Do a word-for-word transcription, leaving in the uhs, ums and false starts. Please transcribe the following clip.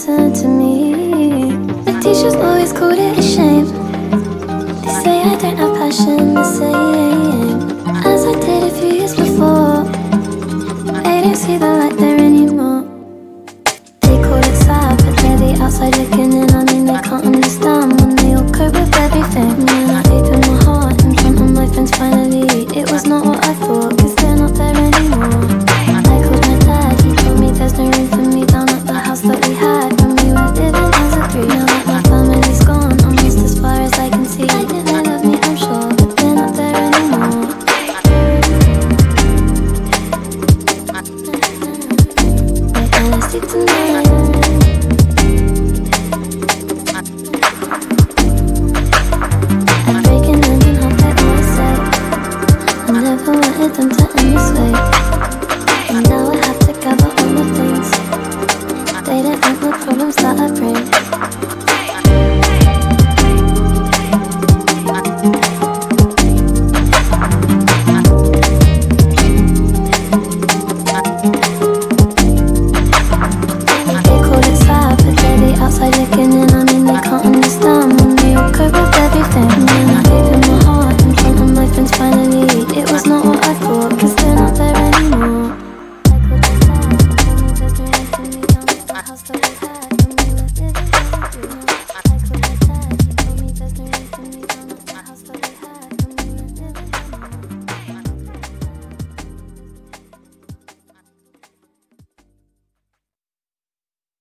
listen to me. The teachers always called it a shame. They say I don't have passion the same as I did a few years before. They don't see the light there anymore. They call it sad, but they're the outside looking in. I mean, they can't understand when they all cope with everything. And then I opened my heart in front of my friends finally. It was not what I thought, cause they're not there anymore. I called my dad, he told me there's no room for me down at the house that we had when we were living as a three. Now that my family's gone, I'm just as far as I can see. They love me, I'm sure, but they're not there anymore. They're honesty tonight. I'm breaking them in half, they always say I never wanted them to end this way. And now I have to gather all my things. They don't want the problems that I bring. They call it sad, but they're the outside looking in. I mean, they can't understand when they all cope with everything. And then I opened my heart in front of my friends finally. It was not what I thought, cause they're not there anymore. I called my dad, he told me there's no room for me down at the house that we had when we were living as a group.